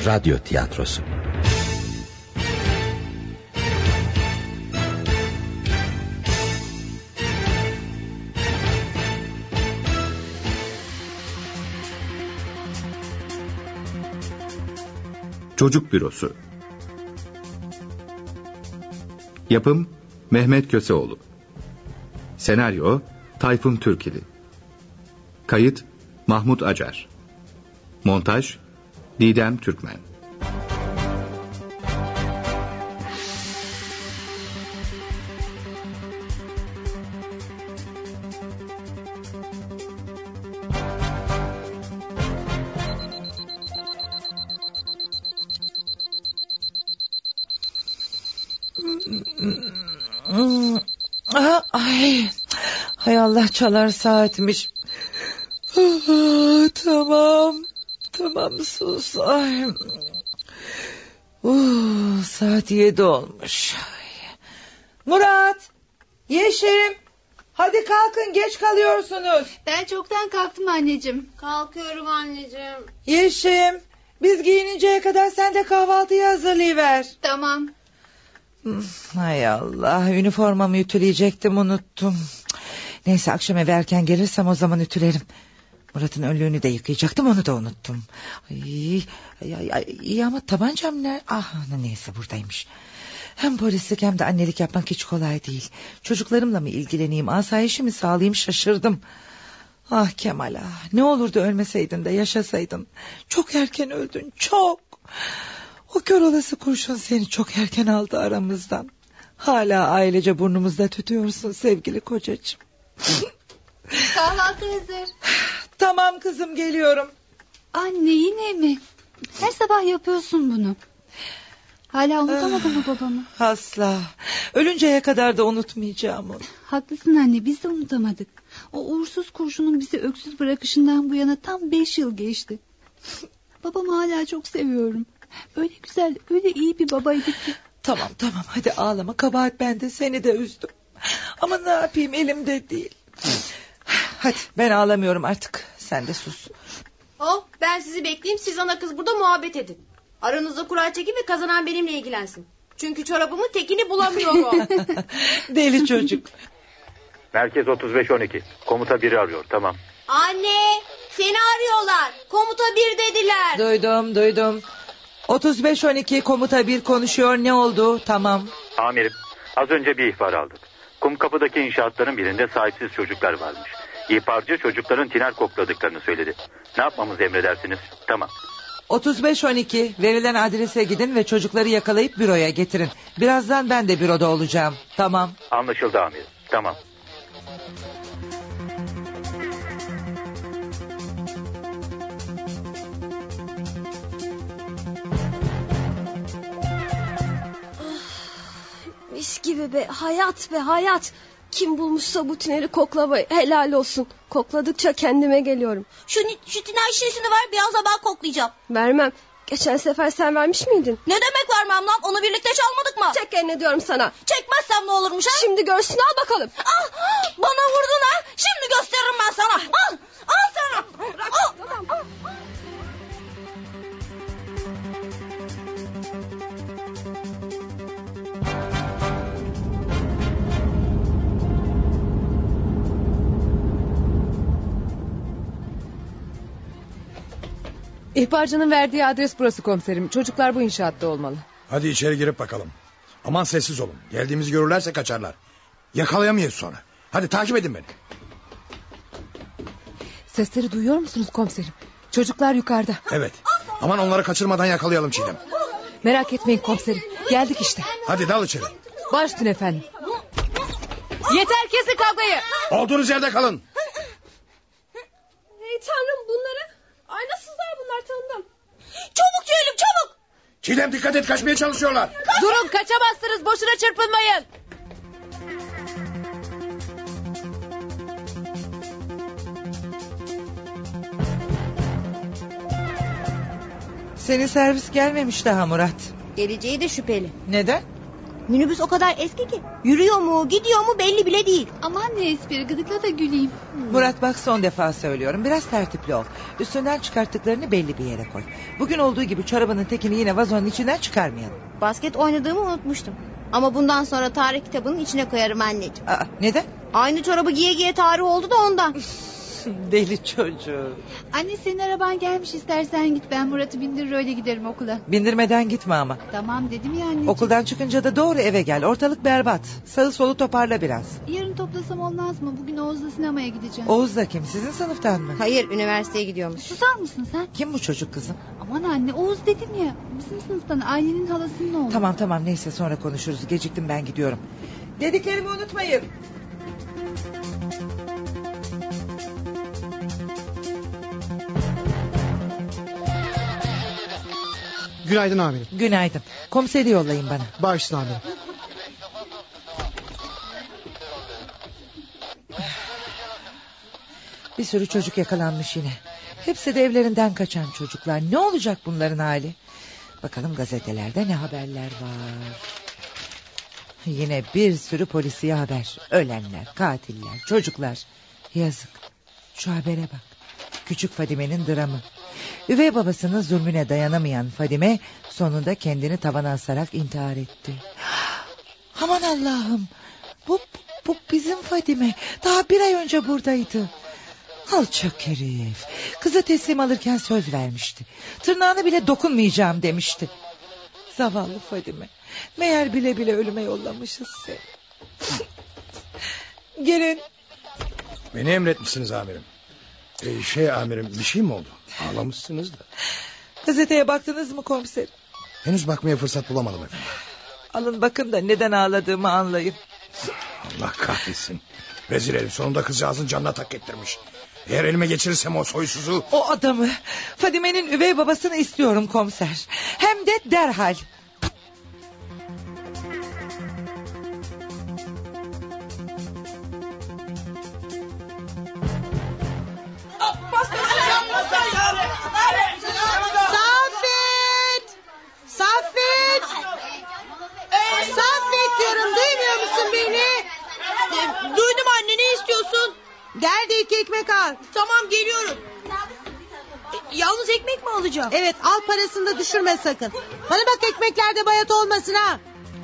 radyo tiyatrosu. Çocuk Bürosu. Yapım Mehmet Köseoğlu. Senaryo Tayfun Türkili. Kayıt Mahmut Acar. Montaj Didem Türkmen. Hay Allah, çalar saatmiş. Tamam sus. Saat 7 olmuş. Murat, Yeşim, hadi kalkın, geç kalıyorsunuz. Ben çoktan kalktım anneciğim. Kalkıyorum anneciğim. Yeşim, biz giyininceye kadar sen de kahvaltıyı hazırlayıver. Tamam. Hay Allah, üniformamı ütüleyecektim, unuttum. Neyse, akşam eve erken gelirsem o zaman ütülerim. Murat'ın önlüğünü de yıkayacaktım, onu da unuttum. İyi ama tabancam ne? Neyse, buradaymış. Hem polislik hem de annelik yapmak hiç kolay değil. Çocuklarımla mı ilgileneyim, asayişi mi sağlayayım, şaşırdım. Ah Kemal, ne olurdu ölmeseydin de yaşasaydın. Çok erken öldün, çok. O kör olası kurşun seni çok erken aldı aramızdan. Hala ailece burnumuzda tütüyorsun sevgili kocacığım. Kahvaltı hazır. Tamam kızım, geliyorum. Anne, yine mi? Her sabah yapıyorsun bunu. Hala unutamadın mı babamı? Asla. Ölünceye kadar da unutmayacağım onu. Haklısın anne, biz de unutamadık. O uğursuz kurşunun bizi öksüz bırakışından bu yana tam 5 yıl geçti. Babamı hala çok seviyorum. Öyle güzel, öyle iyi bir babaydı ki. Tamam, hadi ağlama, kabahat bende, seni de üzdüm. Ama ne yapayım, elimde değil. Hadi, ben ağlamıyorum artık, sen de sus. Ben sizi bekleyeyim, siz ana kız burada muhabbet edin. Aranızda kura çekin ve kazanan benimle ilgilensin. Çünkü çorabımın tekini bulamıyorum. Deli çocuk. Merkez 3512. Komuta biri arıyor, tamam. Anne, seni arıyorlar. Komuta 1 dediler. Duydum. 3512 komuta 1 konuşuyor, ne oldu? Tamam. Amirim, az önce bir ihbar aldık. Kumkapı'daki inşaatların birinde sahipsiz çocuklar varmış. İhbarcı çocukların tiner kokladıklarını söyledi. Ne yapmamızı emredersiniz? Tamam. 3512 verilen adrese gidin ve çocukları yakalayıp büroya getirin. Birazdan ben de büroda olacağım. Tamam. Anlaşıldı amirim. Tamam. Mis gibi be, hayat be hayat. Kim bulmuşsa bu tüneli koklamayı, helal olsun. Kokladıkça kendime geliyorum. Şu tiner şişesini ver, biraz da ben koklayacağım. Vermem. Geçen sefer sen vermiş miydin? Ne demek vermem lan, onu birlikte çalmadık mı? Çek elini diyorum sana. Çekmezsem ne olurmuş ha? Şimdi görsün, al bakalım. Bana vurdun ha, şimdi gösteririm ben sana. Al sana. Al. İhbarcının verdiği adres burası komiserim. Çocuklar bu inşaatta olmalı. Hadi içeri girip bakalım. Aman sessiz olun. Geldiğimizi görürlerse kaçarlar. Yakalayamayız sonra. Hadi takip edin beni. Sesleri duyuyor musunuz komiserim? Çocuklar yukarıda. Evet. Aman onları kaçırmadan yakalayalım Çiğdem. Merak etmeyin komiserim. Geldik işte. Hadi dal içeri. Baş üstüne efendim. Yeter, kesin kavgayı. Olduğunuz yerde kalın. Ey tanrım, bunları... Ay, nasıllar bunlar, tanıdım. Çabuk Ceylin, çabuk. Çiğdem dikkat et, kaçmaya çalışıyorlar. Durun, kaçamazsınız, boşuna çırpınmayın. Senin servis gelmemiş daha Murat. Geleceği de şüpheli. Neden? Minibüs o kadar eski ki yürüyor mu gidiyor mu belli bile değil. Aman ne espri, gıdıkla da güleyim. Murat bak, son defa söylüyorum, biraz tertipli ol. Üstünden çıkarttıklarını belli bir yere koy. Bugün olduğu gibi çorabının tekini yine vazonun içinden çıkarmayalım. Basket oynadığımı unutmuştum. Ama bundan sonra tarih kitabının içine koyarım anneciğim. Aa, neden? Aynı çorabı giye giye tarih oldu da ondan. Deli çocuğu. Anne, senin araban gelmiş, istersen git, ben Murat'ı bindirir öyle giderim okula. Bindirmeden gitme ama. Tamam dedim ya anneciğim. Okuldan çıkınca da doğru eve gel. Ortalık berbat. Sağı solu toparla biraz. Yarın toplasam olmaz mı? Bugün Oğuz'la sinemaya gideceğim. Oğuz da kim? Sizin sınıftan mı? Hayır, üniversiteye gidiyormuş. Susar mısın sen? Kim bu çocuk kızım? Aman anne, Oğuz dedim ya. Bizim sınıftan, ailenin halasının oğlu. Tamam neyse, sonra konuşuruz. Geciktim, ben gidiyorum. Dediklerimi unutmayın. Günaydın amirim. Günaydın. Komiseri yollayın bana. Bağışsın amirim. Bir sürü çocuk yakalanmış yine. Hepsi de evlerinden kaçan çocuklar. Ne olacak bunların hali? Bakalım gazetelerde ne haberler var. Yine bir sürü polisiye haber. Ölenler, katiller, çocuklar. Yazık. Şu habere bak. Küçük Fadime'nin dramı. Üvey babasının zulmüne dayanamayan Fadime sonunda kendini tavana asarak intihar etti. Aman Allah'ım. Bu bizim Fadime. Daha bir ay önce buradaydı. Alçak herif. Kızı teslim alırken söz vermişti. Tırnağına bile dokunmayacağım demişti. Zavallı Fadime. Meğer bile bile ölüme yollamışız seni. Gelin. Beni emretmişsiniz amirim. Amirim, bir şey mi oldu? Ağlamışsınız da. Gazeteye baktınız mı komiserim? Henüz bakmaya fırsat bulamadım efendim. Alın bakın da neden ağladığımı anlayın. Allah kahretsin. Rezil herif, sonunda kızcağızın canına tak ettirmiş. Eğer elime geçirirsem o soysuzu... O adamı, Fadime'nin üvey babasını istiyorum komiser. Hem de derhal. Saffet diyorum, duymuyor musun beni? Duydum anne, ne istiyorsun? Gel de 2 ekmek al. Tamam, geliyorum. Yalnız ekmek mi alacağım? Evet, al, parasını da düşürme sakın. Bana bak, ekmeklerde bayat olmasın ha.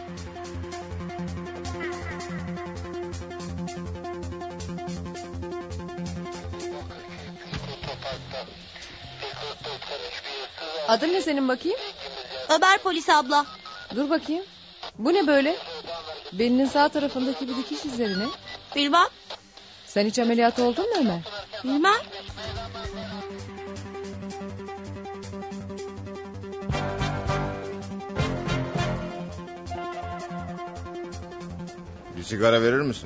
Adın ne senin bakayım? Haber polisi abla. Dur bakayım. Bu ne böyle? Belinin sağ tarafındaki bir dikiş izleri ne? Bilmem. Sen hiç ameliyat oldun mu Ömer? Bilmem. Bir sigara verir misin?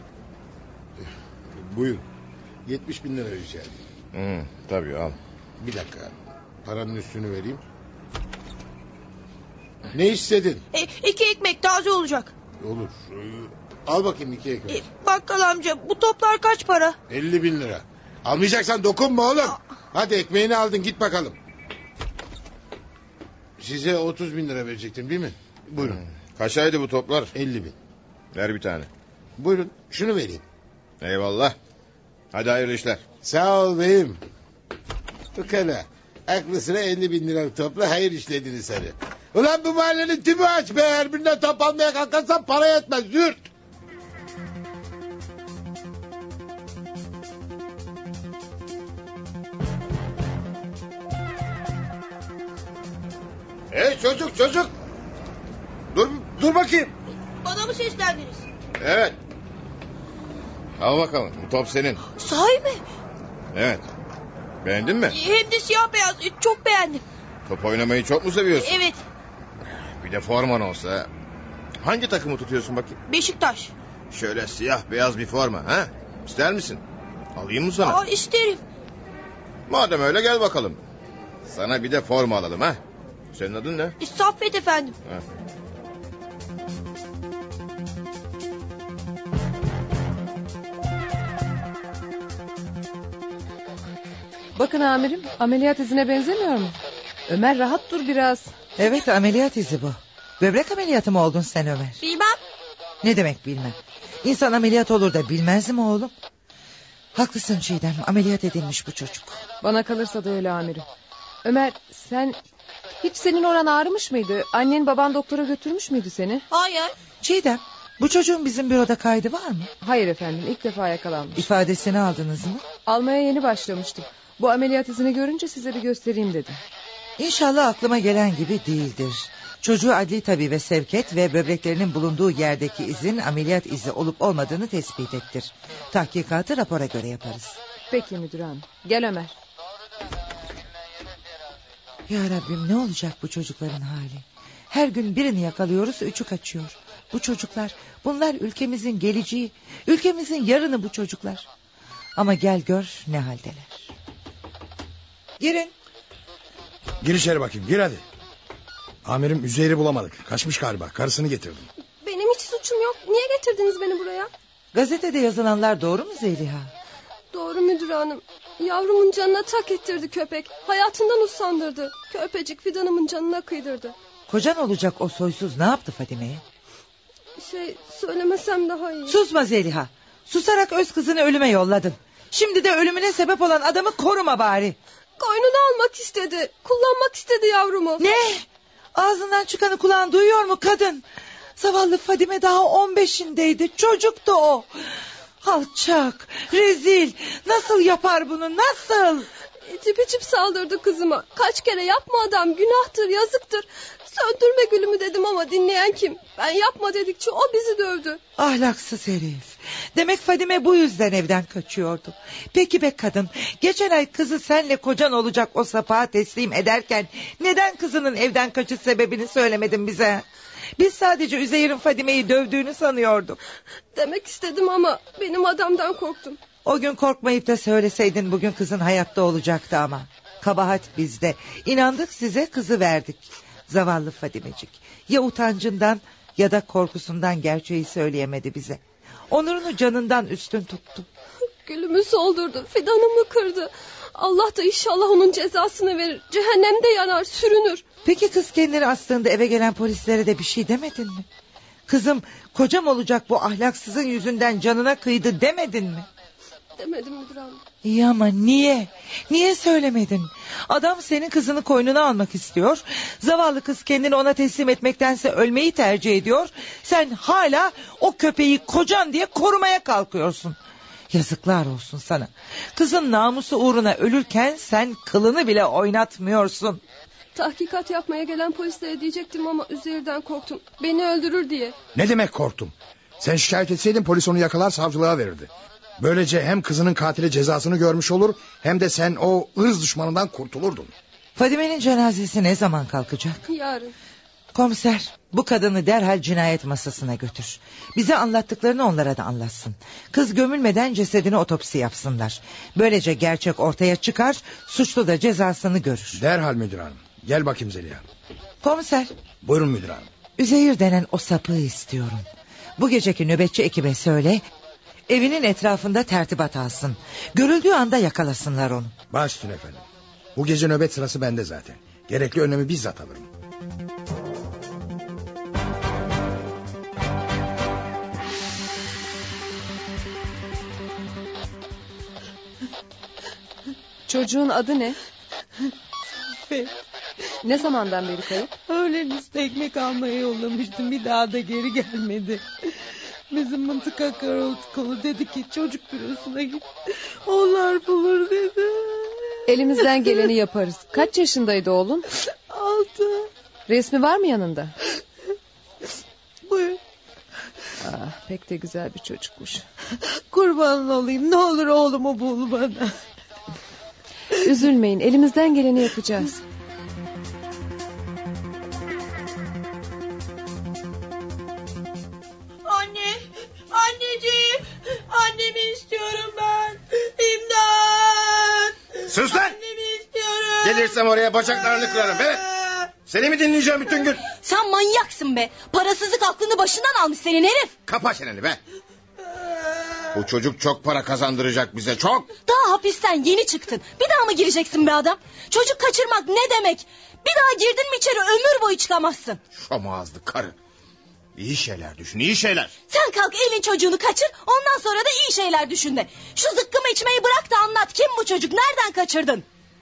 Buyur. 70.000 lira rica edeyim. Tabii al. Bir dakika. Paranın üstünü vereyim. Ne istedin? 2 ekmek taze olacak. Olur. Al bakayım 2 ekmek. Bakkal amca, bu toplar kaç para? 50.000 lira. Almayacaksan dokunma oğlum. Hadi ekmeğini aldın, git bakalım. Size 30.000 lira verecektim değil mi? Buyurun. Kaçaydı bu toplar? 50.000. Ver bir tane. Buyurun, şunu vereyim. Eyvallah. Hadi hayırlı işler. Sağ ol beyim. Ukala. Aklı sıra 50.000 lira topla, hayır işlediniz hadi. Ulan bu mahallenin tümü aç be. Her birinden top almaya kalkarsan para yetmez. Zürt. Hey çocuk. Dur bakayım. Bana mı seslendiniz? Evet. Al bakalım, bu top senin. Sahi mi? Evet. Beğendin mi? Hem de siyah beyaz, çok beğendim. Top oynamayı çok mu seviyorsun? Evet. Bir de forman olsa. Hangi takımı tutuyorsun bakayım? Beşiktaş. Şöyle siyah beyaz bir forma, ha? İster misin? Alayım mı sana? İsterim. Madem öyle gel bakalım. Sana bir de forma alalım, ha? Senin adın ne? Saffet efendim. Ha. Bakın amirim, ameliyat izine benzemiyor mu? Ömer rahat dur biraz. Evet, ameliyat izi bu. Böbrek ameliyatı mı oldun sen Ömer? Bilmem. Ne demek bilmem? İnsan ameliyat olur da bilmez mi oğlum? Haklısın Çiğdem, ameliyat edilmiş bu çocuk. Bana kalırsa da öyle amirim. Ömer, hiç senin oran ağrımış mıydı? Annen baban doktora götürmüş müydü seni? Hayır. Çiğdem, bu çocuğun bizim büroda kaydı var mı? Hayır efendim, ilk defa yakalanmış. İfadesini aldınız mı? Almaya yeni başlamıştım. Bu ameliyat izini görünce size bir göstereyim dedim. İnşallah aklıma gelen gibi değildir. Çocuğu adli tabibe sevk et ve böbreklerinin bulunduğu yerdeki izin ameliyat izi olup olmadığını tespit ettir. Tahkikatı rapora göre yaparız. Peki müdür hanım. Gel Ömer. Ya Rabbim, ne olacak bu çocukların hali? Her gün birini yakalıyoruz, üçü kaçıyor. Bu çocuklar, bunlar ülkemizin geleceği, ülkemizin yarını bu çocuklar. Ama gel gör ne haldeler. Girin. Gir içeri bakayım, gir hadi. Amirim Üzeyir'i bulamadık. Kaçmış galiba, karısını getirdim. Benim hiç suçum yok. Niye getirdiniz beni buraya? Gazetede yazılanlar doğru mu Zeliha? Doğru müdür hanım. Yavrumun canına tak ettirdi köpek. Hayatından usandırdı. Köpecik Fidan'ımın canına kıydırdı. Kocan olacak o soysuz ne yaptı Fadime'ye? Söylemesem daha iyi. Susma Zeliha. Susarak öz kızını ölüme yolladın. Şimdi de ölümüne sebep olan adamı koruma bari. Koynunu almak istedi. Kullanmak istedi yavrumu. Ne? Ağzından çıkanı kulağın duyuyor mu kadın? Zavallı Fadime daha 15'indeydi. Çocuktu o. Alçak, rezil. Nasıl yapar bunu, nasıl? İçip içip saldırdı kızıma. Kaç kere yapma adam, günahtır, yazıktır. Söndürme gülümü dedim ama dinleyen kim? Ben yapma dedikçe o bizi dövdü. Ahlaksız herif. Demek Fadime bu yüzden evden kaçıyordu. Peki be kadın, geçen ay kızı senle kocan olacak o sapığa teslim ederken neden kızının evden kaçış sebebini söylemedin bize? Biz sadece Üzeyir'in Fadime'yi dövdüğünü sanıyorduk. Demek istedim ama benim adamdan korktum. O gün korkmayıp da söyleseydin bugün kızın hayatta olacaktı ama. Kabahat bizde. İnandık size, kızı verdik. Zavallı Fadimecik. Ya utancından ya da korkusundan gerçeği söyleyemedi bize. Onurunu canından üstün tuttu. Gülümü soldurdu, fidanımı kırdı. Allah da inşallah onun cezasını verir. Cehennemde yanar, sürünür. Peki kız kendini astığında eve gelen polislere de bir şey demedin mi? Kızım, kocam olacak bu ahlaksızın yüzünden canına kıydı demedin mi? Demedim müdür hanım. İyi ama niye? Niye söylemedin? Adam senin kızını koynuna almak istiyor. Zavallı kız kendini ona teslim etmektense ölmeyi tercih ediyor. Sen hala o köpeği kocan diye korumaya kalkıyorsun. Yazıklar olsun sana. Kızın namusu uğruna ölürken sen kılını bile oynatmıyorsun. Tahkikat yapmaya gelen polislere diyecektim ama Üzeyir'den korktum. Beni öldürür diye. Ne demek korktum? Sen şikayet etseydin polis onu yakalar savcılığa verirdi. Böylece hem kızının katili cezasını görmüş olur hem de sen o ırz düşmanından kurtulurdun. Fadime'nin cenazesi ne zaman kalkacak? Yarın. Komiser, bu kadını derhal cinayet masasına götür. Bize anlattıklarını onlara da anlatsın. Kız gömülmeden cesedini otopsi yapsınlar. Böylece gerçek ortaya çıkar, suçlu da cezasını görür. Derhal müdür hanım. Gel bakayım Zeliha. Komiser. Buyurun müdür hanım. Üzeyir denen o sapığı istiyorum. Bu geceki nöbetçi ekibe söyle, evinin etrafında tertibat alsın. Görüldüğü anda yakalasınlar onu. Baş üstüne efendim. Bu gece nöbet sırası bende zaten. Gerekli önlemi bizzat alırım. Çocuğun adı ne? Ne zamandan beri kayıp? Öğlen üstü ekmek almaya yollamıştım. Bir daha da geri gelmedi. Bizim mıntıka kolu dedi ki çocuk bürosuna git. Onlar bulur dedi. Elimizden geleni yaparız. Kaç yaşındaydı oğlun? 6. Resmi var mı yanında? Buyur. Ah, pek de güzel bir çocukmuş. Kurban olayım, ne olur oğlumu bul bana. Üzülmeyin, elimizden geleni yapacağız. Anne, anneciğim, annemi istiyorum ben. İmdat. Sus lan. Annemi istiyorum. Gelirsem oraya bacaklarını kırarım be. Seni mi dinleyeceğim bütün gün? Sen manyaksın be. Parasızlık aklını başından almış senin herif. Kapa çeneni be. Bu çocuk çok para kazandıracak bize, çok. Daha hapisten yeni çıktın. Bir daha mı gireceksin be adam? Çocuk kaçırmak ne demek? Bir daha girdin mi içeri ömür boyu çıkamazsın. Şam ağızlı karı. İyi şeyler düşün, iyi şeyler. Sen kalk elin çocuğunu kaçır, ondan sonra da iyi şeyler düşün de. Şu zıkkımı içmeyi bırak da anlat. Kim bu çocuk? Nereden kaçırdın?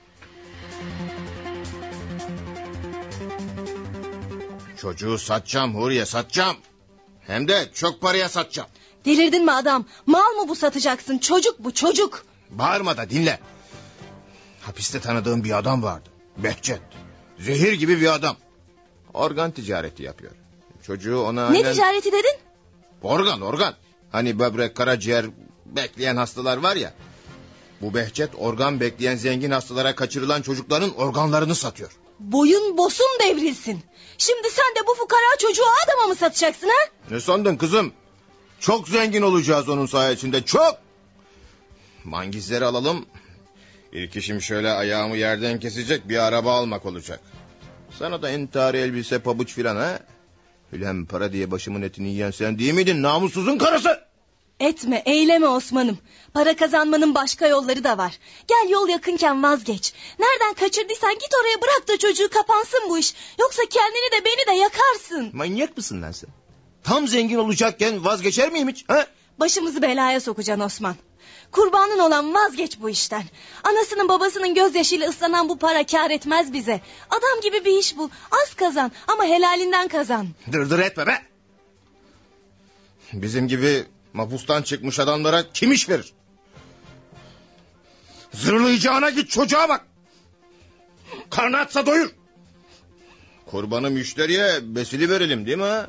Çocuğu satacağım Huriye, satacağım. Hem de çok paraya satacağım. Delirdin mi adam? Mal mı bu satacaksın? Çocuk bu, çocuk. Bağırma da dinle. Hapiste tanıdığım bir adam vardı. Behçet. Zehir gibi bir adam. Organ ticareti yapıyor. Çocuğu ona... Ne ticareti dedin? Organ. Hani böbrek, karaciğer bekleyen hastalar var ya. Bu Behçet organ bekleyen zengin hastalara kaçırılan çocukların organlarını satıyor. Boyun bosun devrilsin. Şimdi sen de bu fukara çocuğu adama mı satacaksın ha? Ne sandın kızım? Çok zengin olacağız onun sayesinde, çok. Mangizleri alalım. İlk işim şöyle ayağımı yerden kesecek bir araba almak olacak. Sana da entari elbise, pabuç filan ha? Hülem para diye başımın etini yiyen sen değil miydin namussuzun karısı? Etme, eyleme Osman'ım. Para kazanmanın başka yolları da var. Gel yol yakınken vazgeç. Nereden kaçırdıysan git oraya bırak da çocuğu, kapansın bu iş. Yoksa kendini de beni de yakarsın. Manyak mısın lan sen? Tam zengin olacakken vazgeçer miyim hiç? Ha? Başımızı belaya sokacaksın Osman. Kurbanın olan vazgeç bu işten. Anasının babasının gözyaşıyla ıslanan bu para kâr etmez bize. Adam gibi bir iş bu. Az kazan ama helalinden kazan. Dırdır etme be. Bizim gibi mahpustan çıkmış adamlara kim iş verir? Zırlayacağına git çocuğa bak. Karnı açsa doyur. Kurbanı müşteriye besili verelim değil mi ha?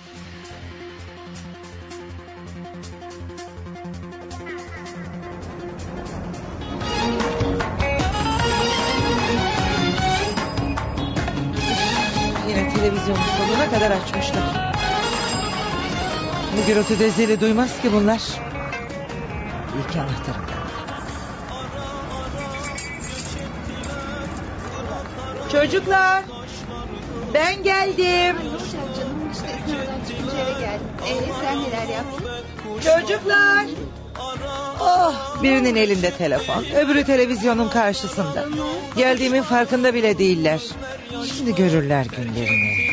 Yine televizyonu sonuna kadar açmışlar. Bu gürültüde zili duymaz ki bunlar. İyi ki anahtarım. Çocuklar, ben geldim. Canım işte sınavdan çıkınca eve geldim. Sen neler yaptın? Çocuklar. Oh, birinin elinde telefon, öbürü televizyonun karşısında. Geldiğimin farkında bile değiller. Şimdi görürler günlerini.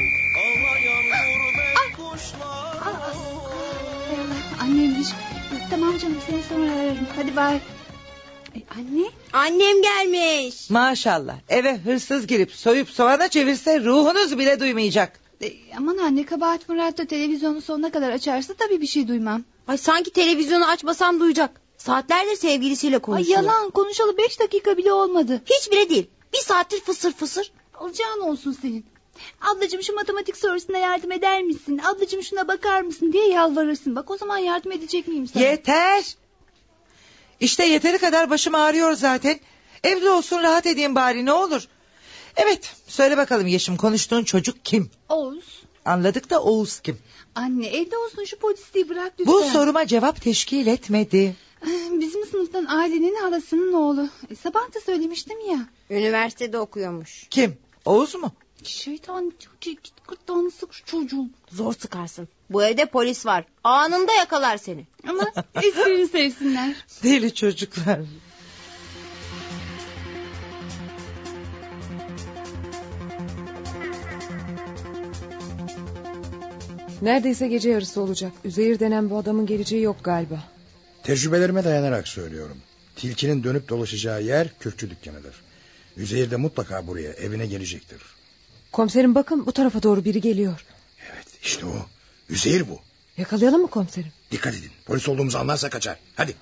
Annemmiş. Tamam canım, seni sonra ararım. Hadi bay. Anne? Annem gelmiş. Maşallah, eve hırsız girip soyup soğana çevirse ruhunuz bile duymayacak. Aman anne, kabahat Murat da televizyonu sonuna kadar açarsa tabii bir şey duymam. Ay sanki televizyonu açmasam duyacak. Saatlerdir sevgilisiyle konuşuyor. Ay yalan, konuşalı 5 dakika bile olmadı. Hiç bile değil. Bir saattir fısır fısır. Alacağın olsun senin. Ablacığım şu matematik sorusuna yardım eder misin? Ablacığım şuna bakar mısın diye yalvarırsın. Bak o zaman yardım edecek miyim sana? Yeter. İşte yeteri kadar başım ağrıyor zaten. Evde olsun, rahat edeyim bari, ne olur. Evet, söyle bakalım Yeşim, konuştuğun çocuk kim? Oğuz. Anladık da Oğuz kim? Anne evde olsun, şu polisliği bırak lütfen. Bu soruma cevap teşkil etmedi. Bizim sınıftan Aile'nin halasının oğlu. Sabah da söylemiştim ya. Üniversitede okuyormuş. Kim? Oğuz mu? Şeytan, gırtlağını sık şu çocuğun. Zor sıkarsın. Bu evde polis var. Anında yakalar seni. Ama esprini sevsinler. Deli çocuklar. Neredeyse gece yarısı olacak. Üzeyir denen bu adamın geleceği yok galiba. Tecrübelerime dayanarak söylüyorum. Tilkinin dönüp dolaşacağı yer kökçü dükkanıdır. Üzeyir de mutlaka buraya, evine gelecektir. Komiserim bakın, bu tarafa doğru biri geliyor. Evet, işte o. Üzeyir bu. Yakalayalım mı komiserim? Dikkat edin. Polis olduğumuzu anlarsa kaçar. Hadi.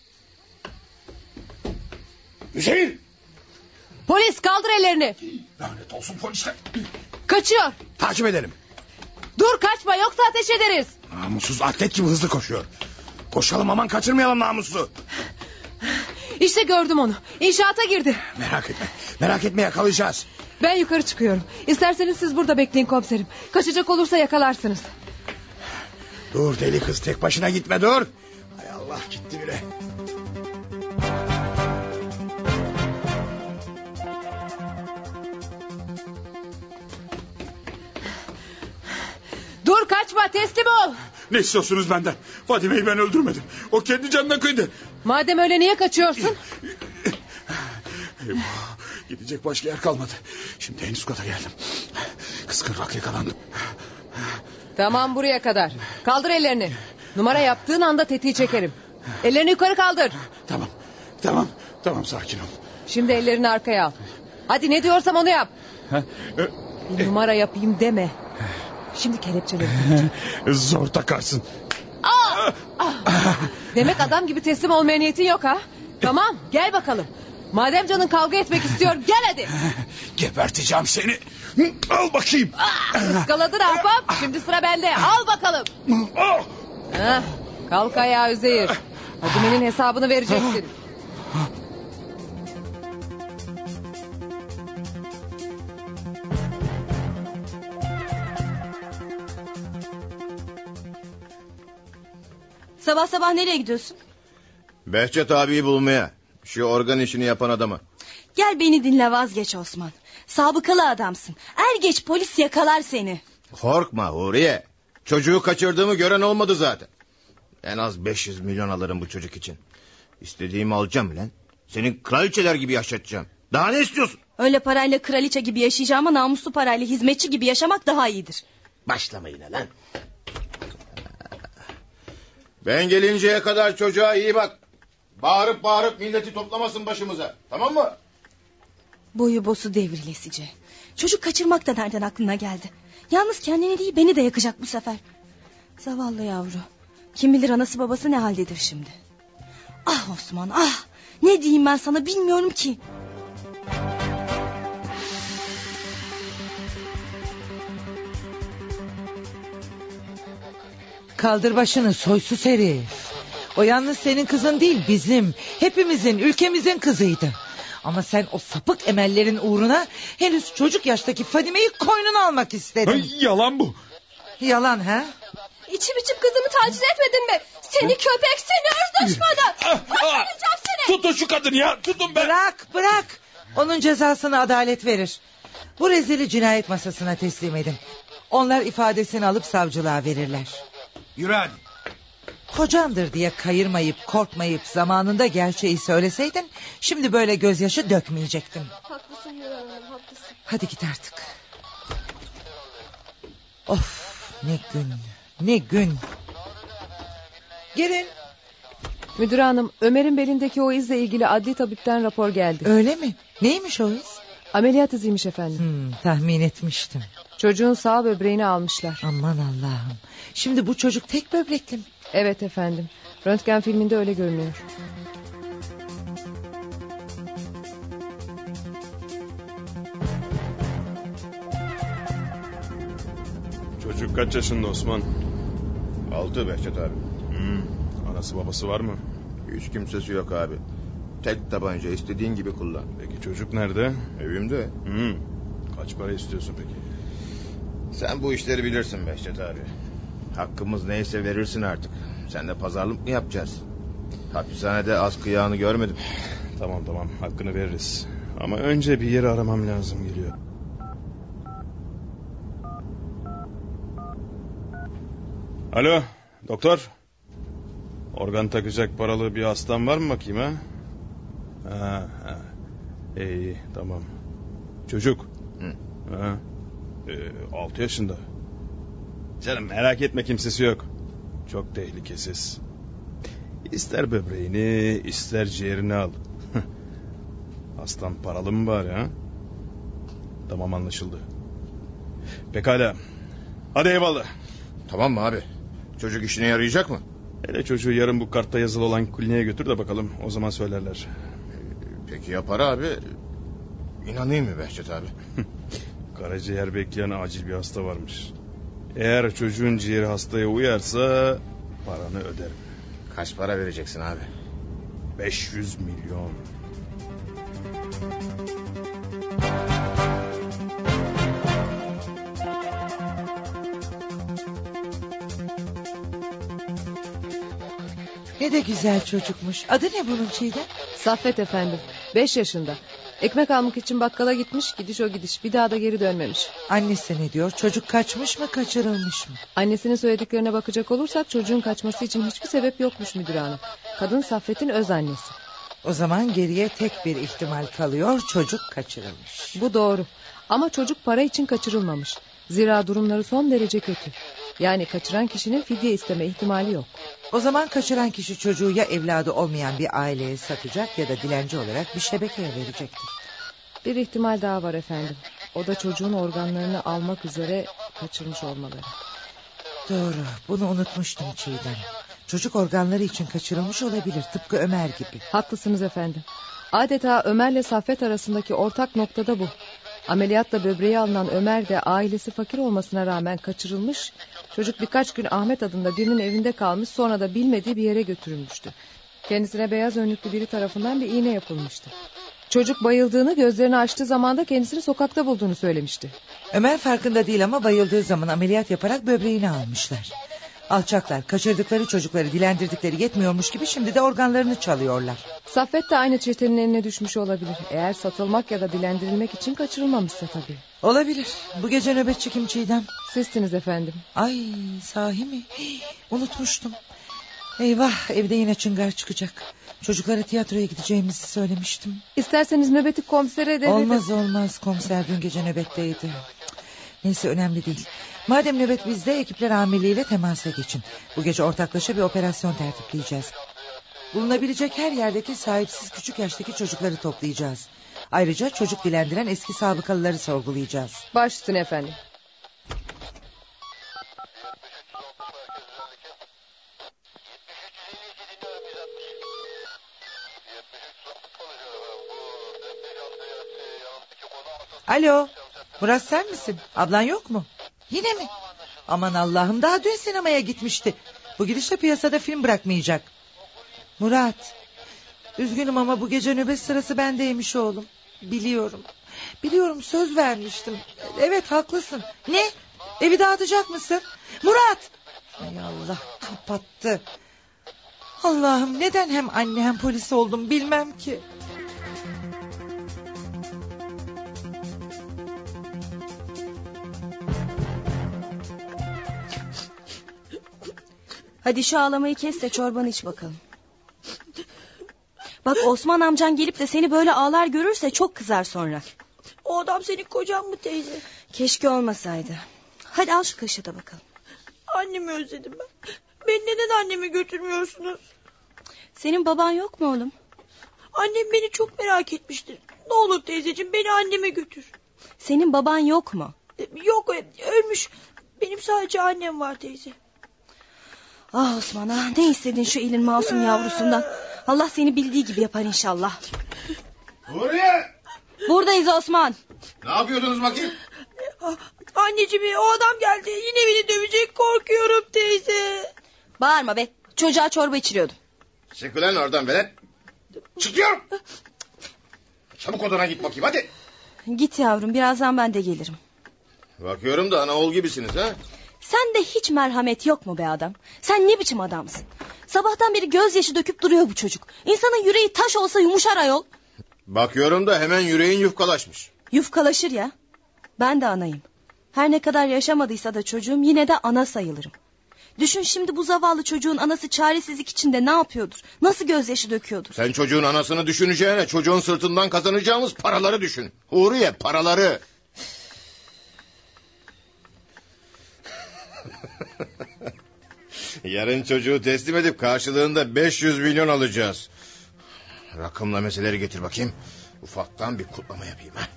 Üzeyir! Polis, kaldır ellerini. Lanet olsun polisler. Kaçıyor. Takip edelim. Dur, kaçma yoksa ateş ederiz. Namussuz atlet gibi hızlı koşuyor. Koşalım, aman kaçırmayalım namussuzu. İşte gördüm onu. İnşaata girdi. Merak etme. Merak etme, yakalayacağız. Ben yukarı çıkıyorum. İsterseniz siz burada bekleyin komiserim. Kaçacak olursa yakalarsınız. Dur deli kız, tek başına gitme, dur. Hay Allah, gitti bile. Dur, kaçma, teslim ol. Ne istiyorsunuz benden? Fadime'yi ben öldürmedim. O kendi canına kıydı. Madem öyle niye kaçıyorsun? Gidecek başka yer kalmadı. Şimdi en üst kata geldim. Kıskıvrak yakalandım. Tamam, buraya kadar. Kaldır ellerini. Numara yaptığın anda tetiği çekerim. Ellerini yukarı kaldır. Tamam, sakin ol. Şimdi ellerini arkaya al. Hadi ne diyorsam onu yap. Bir numara yapayım deme. Şimdi kelepçeleri Zor takarsın. Demek adam gibi teslim olmaya niyetin yok ha? Tamam, gel bakalım. Madem canın kavga etmek istiyor, gel hadi. Geberteceğim seni. Al bakayım. Iskaladın ahbap. Şimdi sıra bende. Al bakalım. Kalk ayağa Üzeyir. Fadime'nin hesabını vereceksin. Sabah sabah nereye gidiyorsun? Behçet abiyi bulmaya. Şu organ işini yapan adamı. Gel beni dinle, vazgeç Osman. Sabıkalı adamsın. Er geç polis yakalar seni. Korkma Huriye. Çocuğu kaçırdığımı gören olmadı zaten. En az 500 milyon alırım bu çocuk için. İstediğimi alacağım lan. Senin kraliçeler gibi yaşatacağım. Daha ne istiyorsun? Öyle parayla kraliçe gibi yaşayacağıma namuslu parayla hizmetçi gibi yaşamak daha iyidir. Başlama yine lan. Ben gelinceye kadar çocuğa iyi bak. Bağırıp milleti toplamasın başımıza. Tamam mı? Boyu bosu devrilesice. Çocuk kaçırmak da nereden aklına geldi? Yalnız kendini değil, beni de yakacak bu sefer. Zavallı yavru. Kim bilir anası babası ne haldedir şimdi. Ah Osman, ah. Ne diyeyim ben sana, bilmiyorum ki. Kaldır başını soysuz herif. O yalnız senin kızın değil, bizim. Hepimizin, ülkemizin kızıydı. Ama sen o sapık emellerin uğruna henüz çocuk yaştaki Fadime'yi koynuna almak istedin. Yalan bu. Yalan ha? İçim kızımı taciz etmedin mi? Seni köpek, seni ırz düşmanı. Öldüreceğim seni. Tutun şu kadını ya, tutun be. Bırak. Onun cezasını adalet verir. Bu rezili cinayet masasına teslim edin. Onlar ifadesini alıp savcılığa verirler. Yürü hadi. Kocamdır diye kayırmayıp korkmayıp zamanında gerçeği söyleseydin, şimdi böyle gözyaşı dökmeyecektim. Haklısın Nurhan Hanım, haklısın. Hadi git artık. Of, ne gün. Gelin. Müdür hanım, Ömer'in belindeki o izle ilgili adli tabipten rapor geldi. Öyle mi? Neymiş o iz? Ameliyat iziymiş efendim. Tahmin etmiştim. Çocuğun sağ böbreğini almışlar. Aman Allah'ım. Şimdi bu çocuk tek böbrekli mi? Evet efendim. Röntgen filminde öyle görünüyor. Çocuk kaç yaşında Osman? 6 Behçet abi. Anası babası var mı? Hiç kimsesi yok abi. Tek tabanca, istediğin gibi kullan. Peki çocuk nerede? Evimde. Kaç para istiyorsun peki? Sen bu işleri bilirsin Behçet abi. Hakkımız neyse verirsin artık. Sen de pazarlık mı yapacağız? Hapishanede az kıyağını görmedim. Tamam hakkını veririz. Ama önce bir yeri aramam lazım geliyor. Alo doktor. Organ takacak paralı bir hastam var mı bakayım ha? İyi tamam. Çocuk. 6 yaşında. Canım merak etme, kimsesi yok. Çok tehlikesiz. İster böbreğini ister ciğerini al. Hastam paralı mı bari ha? Tamam anlaşıldı. Pekala. Hadi eyvallah. Tamam mı abi? Çocuk işine yarayacak mı? Hele çocuğu yarın bu kartta yazılı olan kliniğe götür de bakalım, o zaman söylerler. Peki yapar abi. İnanayım mı Behçet abi? Karaciğer bekleyen acil bir hasta varmış. Eğer çocuğun ciğeri hastaya uyarsa paranı öderim. Kaç para vereceksin abi? 500 milyon. Ne de güzel çocukmuş. Adı ne bunun Çiğdem? Saffet efendim. 5 yaşında. Ekmek almak için bakkala gitmiş, gidiş o gidiş, bir daha da geri dönmemiş. Annesi ne diyor? Çocuk kaçmış mı, kaçırılmış mı? Annesinin söylediklerine bakacak olursak çocuğun kaçması için hiçbir sebep yokmuş müdür hanım. Kadın Saffet'in öz annesi. O zaman geriye tek bir ihtimal kalıyor, çocuk kaçırılmış. Bu doğru ama çocuk para için kaçırılmamış. Zira durumları son derece kötü. Yani kaçıran kişinin fidye isteme ihtimali yok. O zaman kaçıran kişi çocuğu ya evladı olmayan bir aileye satacak ya da dilenci olarak bir şebekeye verecektir. Bir ihtimal daha var efendim. O da çocuğun organlarını almak üzere kaçırmış olmaları. Doğru, bunu unutmuştum Çiğdem. Çocuk organları için kaçırılmış olabilir, tıpkı Ömer gibi. Haklısınız efendim. Adeta Ömer'le Saffet arasındaki ortak nokta da bu. Ameliyatla böbreği alınan Ömer de ailesi fakir olmasına rağmen kaçırılmış. Çocuk birkaç gün Ahmet adında birinin evinde kalmış, sonra da bilmediği bir yere götürülmüştü. Kendisine beyaz önlüklü biri tarafından bir iğne yapılmıştı. Çocuk bayıldığını, gözlerini açtığı zaman da kendisini sokakta bulduğunu söylemişti. Ömer farkında değil ama bayıldığı zaman ameliyat yaparak böbreğini almışlar. Alçaklar, kaçırdıkları çocukları dilendirdikleri yetmiyormuş gibi şimdi de organlarını çalıyorlar. Saffet de aynı çetenin eline düşmüş olabilir. Eğer satılmak ya da dilendirilmek için kaçırılmamışsa tabii. Olabilir. Bu gece nöbetçi kim Çiğdem? Sizsiniz efendim. Ay, sahi mi? Unutmuştum. Eyvah, evde yine çıngar çıkacak. Çocuklara tiyatroya gideceğimizi söylemiştim. İsterseniz nöbeti komisere de... Olmaz, komiser dün gece nöbetteydi. Neyse, önemli değil. Madem nöbet bizde, ekipler amirliğiyle temasa geçin. Bu gece ortaklaşa bir operasyon tertipleyeceğiz. Bulunabilecek her yerdeki sahipsiz küçük yaştaki çocukları toplayacağız. Ayrıca çocuk dilendiren eski sabıkalıları sorgulayacağız. Baş üstüne efendim. Alo, Murat sen misin? Ablan yok mu? Yine mi? Aman Allah'ım, daha dün sinemaya gitmişti. Bu gidişle piyasada film bırakmayacak. Murat, üzgünüm ama bu gece nöbet sırası bendeymiş oğlum. Biliyorum, söz vermiştim. Evet, haklısın. Ne? Evi dağıtacak mısın? Murat! Hay Allah, kapattı. Allah'ım, neden hem anne hem polis oldum bilmem ki. Hadi şu ağlamayı kes de çorbanı iç bakalım. Bak, Osman amcan gelip de seni böyle ağlar görürse çok kızar sonra. O adam senin kocan mı teyze? Keşke olmasaydı. Hadi al şu kaşığı da bakalım. Annemi özledim ben. Beni neden annemi götürmüyorsunuz? Senin baban yok mu oğlum? Annem beni çok merak etmiştir. Ne olur teyzeciğim, beni anneme götür. Senin baban yok mu? Yok, ölmüş. Benim sadece annem var teyze. Ah Osman, ah, ne istedin şu elin masum yavrusundan? Allah seni bildiği gibi yapar inşallah. Huriye! Buradayız Osman. Ne yapıyordunuz bakayım? Anneciğim, o adam geldi. Yine beni dövecek, korkuyorum teyze. Bağırma be, çocuğa çorba içiriyordum. Çık ulan oradan velet. Çıkıyorum. Çabuk odana git bakayım hadi. Git yavrum, birazdan ben de gelirim. Bakıyorum da ana oğul gibisiniz ha. Sende hiç merhamet yok mu be adam? Sen ne biçim adamsın? Sabahtan beri gözyaşı döküp duruyor bu çocuk. İnsanın yüreği taş olsa yumuşar ayol. Bakıyorum da hemen yüreğin yufkalaşmış. Yufkalaşır ya. Ben de anayım. Her ne kadar yaşamadıysa da çocuğum, yine de ana sayılırım. Düşün şimdi, bu zavallı çocuğun anası çaresizlik içinde ne yapıyordur? Nasıl gözyaşı döküyordur? Sen çocuğun anasını düşüneceğine çocuğun sırtından kazanacağımız paraları düşün. Huriye, paraları. Yarın çocuğu teslim edip karşılığında 500 milyon alacağız. Rakımla meseleleri getir bakayım. Ufaktan bir kutlama yapayım ha.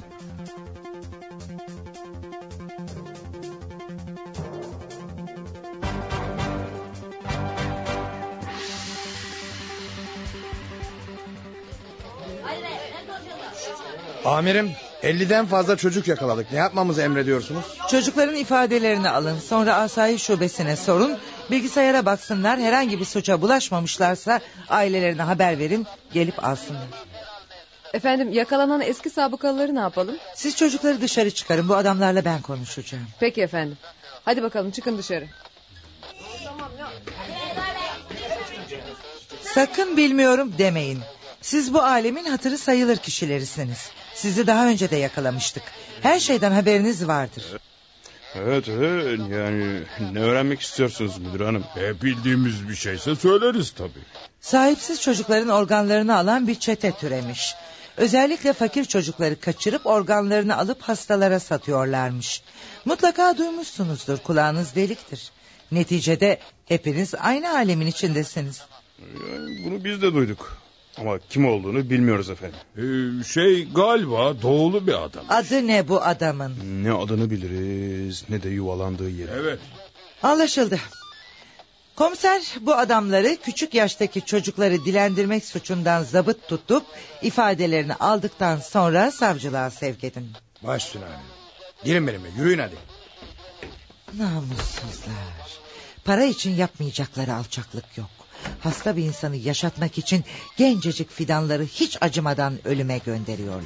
Amirim, 50'den fazla çocuk yakaladık. Ne yapmamızı emrediyorsunuz? Çocukların ifadelerini alın. Sonra asayiş şubesine sorun. Bilgisayara baksınlar. Herhangi bir suça bulaşmamışlarsa ailelerine haber verin. Gelip alsınlar. Efendim, yakalanan eski sabıkalıları ne yapalım? Siz çocukları dışarı çıkarın. Bu adamlarla ben konuşacağım. Peki efendim. Hadi bakalım, çıkın dışarı. Sakın bilmiyorum demeyin. Siz bu alemin hatırı sayılır kişilerisiniz. Sizi daha önce de yakalamıştık. Her şeyden haberiniz vardır. Evet, yani ne öğrenmek istiyorsunuz müdür hanım? Bildiğimiz bir şeyse söyleriz tabii. Sahipsiz çocukların organlarını alan bir çete türemiş. Özellikle fakir çocukları kaçırıp organlarını alıp hastalara satıyorlarmış. Mutlaka duymuşsunuzdur, kulağınız deliktir. Neticede hepiniz aynı alemin içindesiniz. Bunu biz de duyduk. Ama kim olduğunu bilmiyoruz efendim. Galiba doğulu bir adam. Adı ne bu adamın? Ne adını biliriz ne de yuvalandığı yeri. Evet. Anlaşıldı. Komiser bu adamları küçük yaştaki çocukları dilendirmek suçundan zabıt tutup ifadelerini aldıktan sonra savcılığa sevk edin. Baş üstüne amirim. Gelin benimle, yürüyün hadi. Namussuzlar. Para için yapmayacakları alçaklık yok. Hasta bir insanı yaşatmak için gencecik fidanları hiç acımadan ölüme gönderiyorlar.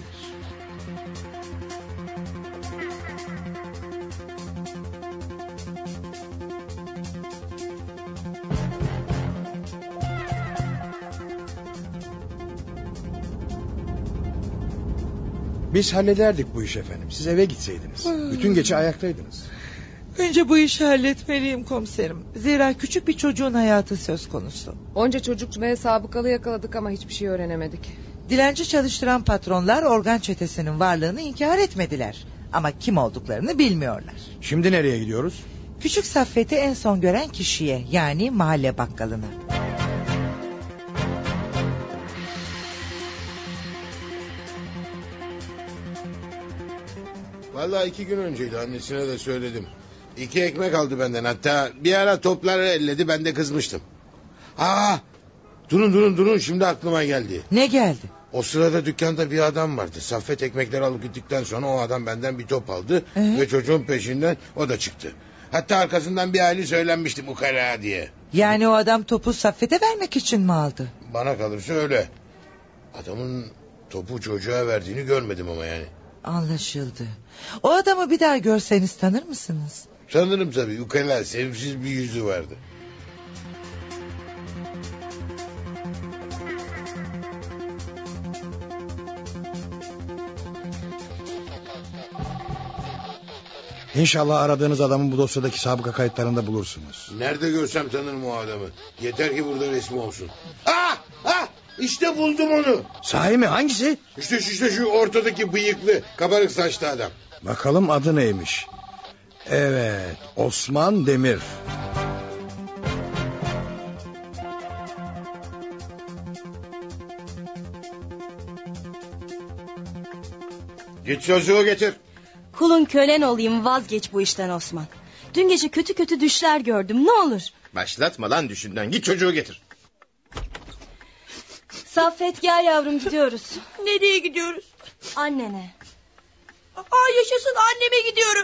Biz hallederdik bu işi efendim. Siz eve gitseydiniz. Bütün gece ayaktaydınız. Önce bu işi halletmeliyim komiserim. Zira küçük bir çocuğun hayatı söz konusu. Onca çocuk ve sabıkalı yakaladık ama hiçbir şey öğrenemedik. Dilenci çalıştıran patronlar organ çetesinin varlığını inkar etmediler. Ama kim olduklarını bilmiyorlar. Şimdi nereye gidiyoruz? Küçük Saffet'i en son gören kişiye, yani mahalle bakkalına. Vallahi 2 gün önceydi, annesine de söyledim. 2 ekmek aldı benden, hatta bir ara topları elledi, ben de kızmıştım. Durun şimdi aklıma geldi. Ne geldi? O sırada dükkanda bir adam vardı. Saffet ekmekleri alıp gittikten sonra o adam benden bir top aldı. Ve çocuğun peşinden o da çıktı. Hatta arkasından bir hali söylenmişti ukala diye. Yani o adam topu Saffet'e vermek için mi aldı? Bana kalırsa öyle. Adamın topu çocuğa verdiğini görmedim ama yani. Anlaşıldı. O adamı bir daha görseniz tanır mısınız? Sanırım tabii, ukala, sevimsiz bir yüzü vardı. İnşallah aradığınız adamın bu dosyadaki sabıka kayıtlarında bulursunuz. Nerede görsem tanırım o adamı. Yeter ki burada resmi olsun. İşte buldum onu. Sahi mi, hangisi? İşte şu ortadaki bıyıklı kabarık saçlı adam. Bakalım adı neymiş? Evet, Osman Demir. Git çocuğu getir. Kulun kölen olayım, vazgeç bu işten Osman. Dün gece kötü düşler gördüm, ne olur. Başlatma lan düşünden, git çocuğu getir. Saffet gel yavrum, gidiyoruz. Nereye gidiyoruz? Annene. Yaşasın, anneme gidiyorum.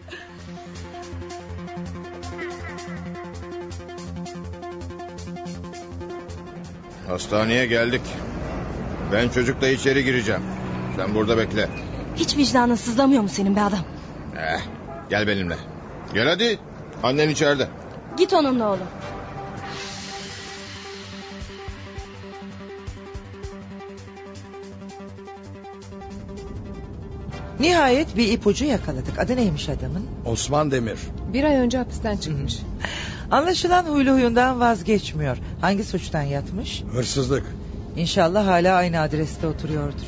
Hastaneye geldik. Ben çocukla içeri gireceğim. Sen burada bekle. Hiç vicdanın sızlamıyor mu senin be adam? Gel benimle. Gel hadi. Annen içeride. Git onunla oğlum. Nihayet bir ipucu yakaladık. Adı neymiş adamın? Osman Demir. 1 ay önce hapisten çıkmış. Anlaşılan huylu huyundan vazgeçmiyor. Hangi suçtan yatmış? Hırsızlık. İnşallah hala aynı adreste oturuyordur.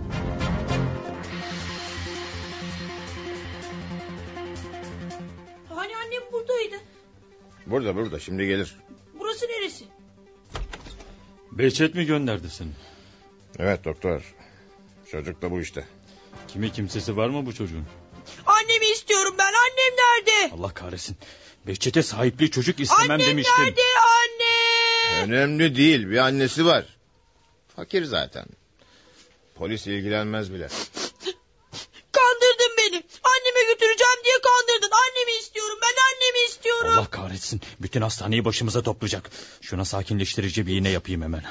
Hani annem buradaydı. Burada şimdi gelir. Burası neresi? Behçet mi gönderdi seni? Evet doktor. Çocuk da bu işte. Kimi kimsesi var mı bu çocuğun? Annemi istiyorum ben. Annem nerede? Allah kahretsin. Behçet'e sahipli çocuk istemem demiştim. Annem nerede anne? Önemli değil, bir annesi var. Fakir zaten. Polis ilgilenmez bile. Kandırdın beni. Anneme götüreceğim diye kandırdın. Annemi istiyorum ben, annemi istiyorum. Allah kahretsin. Bütün hastaneyi başımıza toplayacak. Şuna sakinleştirici bir iğne yapayım hemen.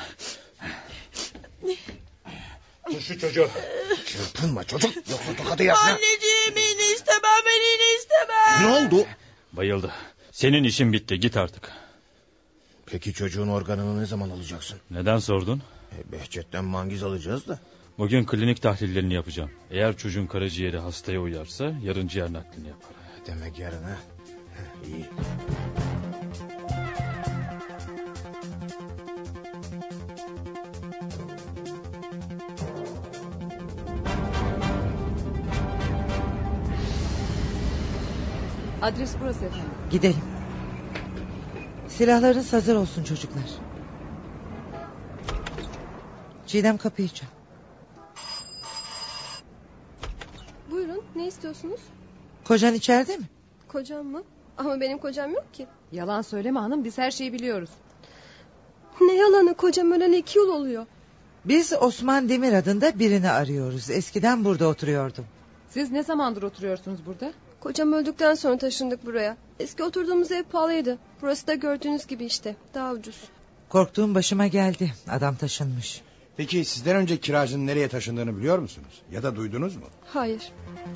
Dur şu çocuğu. Çırpınma çocuk, yoksa tokadı yersin. Anneciğim, iğne istemem, ben iğne istemem. Ne oldu? Bayıldı. Senin işin bitti, git artık. Peki çocuğun organını ne zaman alacaksın? Neden sordun? Behçet'ten mangiz alacağız da. Bugün klinik tahlillerini yapacağım. Eğer çocuğun karaciğeri hastaya uyarsa yarın ciğer naklini yapar. Demek yarın ha. İyi. Adres burası efendim. Gidelim. Silahlarınız hazır olsun çocuklar. Çiğdem kapıyı çal. Buyurun, ne istiyorsunuz? Kocan içeride mi? Kocam mı? Ama benim kocam yok ki. Yalan söyleme hanım, biz her şeyi biliyoruz. Ne yalanı, kocam öleli 2 yıl oluyor. Biz Osman Demir adında birini arıyoruz. Eskiden burada oturuyordum. Siz ne zamandır oturuyorsunuz burada? Kocam öldükten sonra taşındık buraya. Eski oturduğumuz ev pahalıydı. Burası da gördüğünüz gibi işte, daha ucuz. Korktuğum başıma geldi. Adam taşınmış. Peki sizden önce kiracının nereye taşındığını biliyor musunuz? Ya da duydunuz mu? Hayır.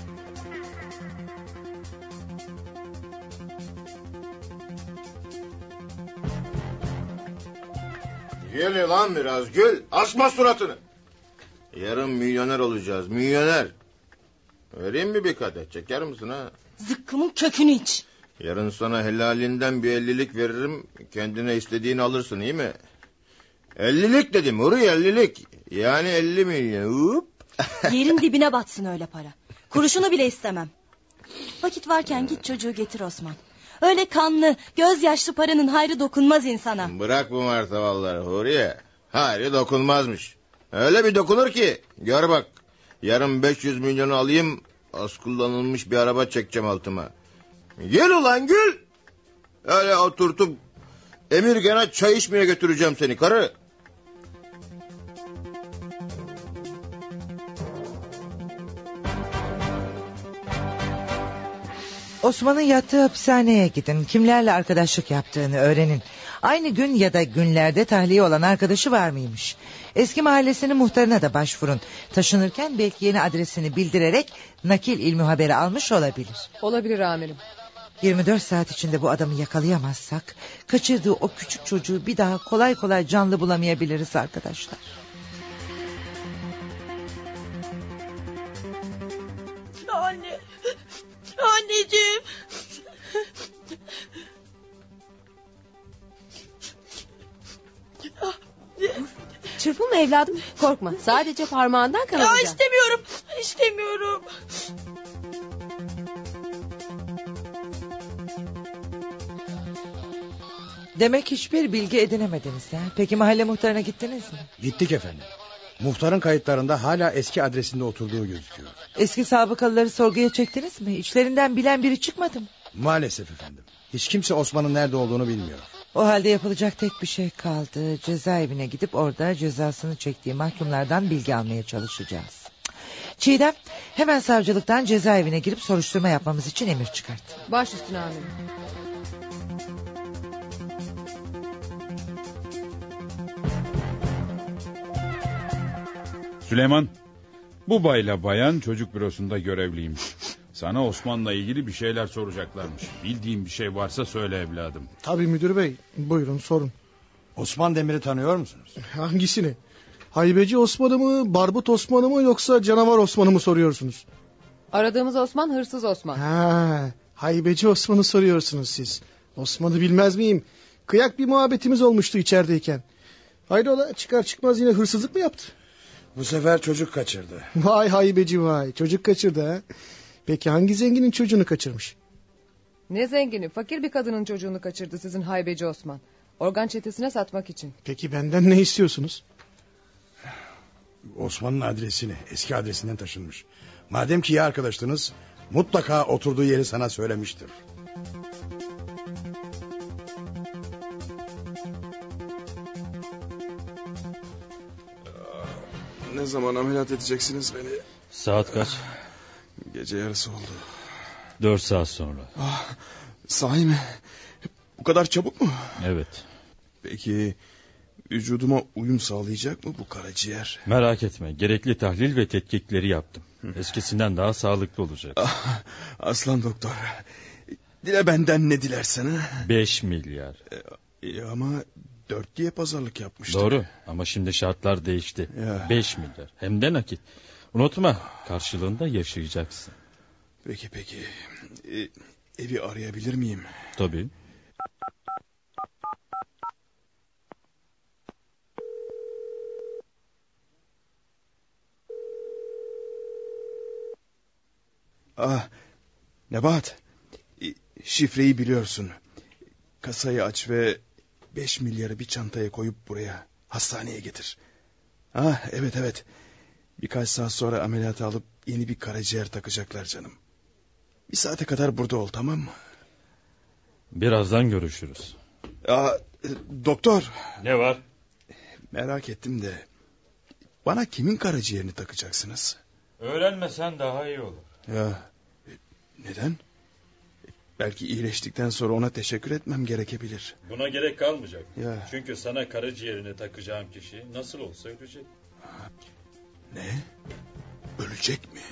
Gül lan biraz gül. Asma suratını. Yarın milyoner olacağız, milyoner. Vereyim mi bir kadeh, çeker misin ha? Zıkkımın kökünü iç. Yarın sana helalinden bir 50'lik veririm. Kendine istediğini alırsın, iyi mi? 50'lik dedim Huri, 50'lik. Yani 50 milyon. Yerin dibine batsın öyle para. Kuruşunu bile istemem. Vakit varken git çocuğu getir Osman. Öyle kanlı, gözyaşlı paranın hayrı dokunmaz insana. Bırak bu martavalları Huriye. Hayrı dokunmazmış. Öyle bir dokunur ki. Gör bak. Yarın 500 milyonu alayım. Az kullanılmış bir araba çekeceğim altıma. Gel ulan gül. Öyle oturtup Emirgan'a çay içmeye götüreceğim seni karı. Osman'ın yattığı hapishaneye gidin. Kimlerle arkadaşlık yaptığını öğrenin. Aynı gün ya da günlerde tahliye olan arkadaşı var mıymış? Eski mahallesinin muhtarına da başvurun. Taşınırken belki yeni adresini bildirerek nakil ilmi haberi almış olabilir. Olabilir amirim. 24 saat içinde bu adamı yakalayamazsak kaçırdığı o küçük çocuğu bir daha kolay kolay canlı bulamayabiliriz arkadaşlar. Anne. Anneciğim. Çırpınma evladım, korkma. Sadece parmağından kan alacağım. İstemiyorum. İstemiyorum. Demek hiçbir bilgi edinemediniz ha? Peki mahalle muhtarına gittiniz mi? Gittik efendim. Muhtarın kayıtlarında hala eski adresinde oturduğu gözüküyor. Eski sabıkalıları sorguya çektiniz mi? İçlerinden bilen biri çıkmadı mı? Maalesef efendim. Hiç kimse Osman'ın nerede olduğunu bilmiyor. O halde yapılacak tek bir şey kaldı. Cezaevine gidip orada cezasını çektiği mahkumlardan bilgi almaya çalışacağız. Çiğdem, hemen savcılıktan cezaevine girip soruşturma yapmamız için emir çıkart. Baş üstüne amirim. Süleyman, bu bayla bayan çocuk bürosunda görevliymiş. Sana Osman'la ilgili bir şeyler soracaklarmış. Bildiğin bir şey varsa söyle evladım. Tabii müdür bey, buyurun sorun. Osman Demir'i tanıyor musunuz? Hangisini? Haybeci Osman'ı mı, Barbut Osman'ı mı yoksa canavar Osman'ı mı soruyorsunuz? Aradığımız Osman hırsız Osman. Ha, Haybeci Osman'ı soruyorsunuz siz. Osman'ı bilmez miyim? Kıyak bir muhabbetimiz olmuştu içerideyken. Hayrola, çıkar çıkmaz yine hırsızlık mı yaptı? Bu sefer çocuk kaçırdı. Vay haybeci vay, çocuk kaçırdı ha. Peki hangi zenginin çocuğunu kaçırmış? Ne zengini, fakir bir kadının çocuğunu kaçırdı sizin haybeci Osman. Organ çetesine satmak için. Peki benden ne istiyorsunuz? Osman'ın adresini, eski adresinden taşınmış. Madem ki iyi arkadaştınız, mutlaka oturduğu yeri sana söylemiştir. Ne zaman ameliyat edeceksiniz beni? Saat kaç? Gece yarısı oldu. 4 saat sonra. Sahi mi? Bu kadar çabuk mu? Evet. Peki vücuduma uyum sağlayacak mı bu karaciğer? Merak etme, gerekli tahlil ve tetkikleri yaptım. Eskisinden daha sağlıklı olacak. Aslan doktor. Dile benden ne dilersen. 5 milyar. Ama 4 diye pazarlık yapmıştı. Doğru ama şimdi şartlar değişti. Ya. 5 milyar hem de nakit. Unutma, karşılığında yaşayacaksın. Peki. Evi arayabilir miyim? Tabii. Nebahat, şifreyi biliyorsun. Kasayı aç ve 5 milyarı bir çantaya koyup buraya, hastaneye getir. Evet. Birkaç saat sonra ameliyata alıp yeni bir karaciğer takacaklar canım. Bir saate kadar burada ol, tamam mı? Birazdan görüşürüz. Doktor. Ne var? Merak ettim de, bana kimin karaciğerini takacaksınız? Öğrenmesen daha iyi olur. Neden? Belki iyileştikten sonra ona teşekkür etmem gerekebilir. Buna gerek kalmayacak. Ya. Çünkü sana karaciğerini takacağım kişi nasıl olsa ölecek. Ne? Ölecek mi?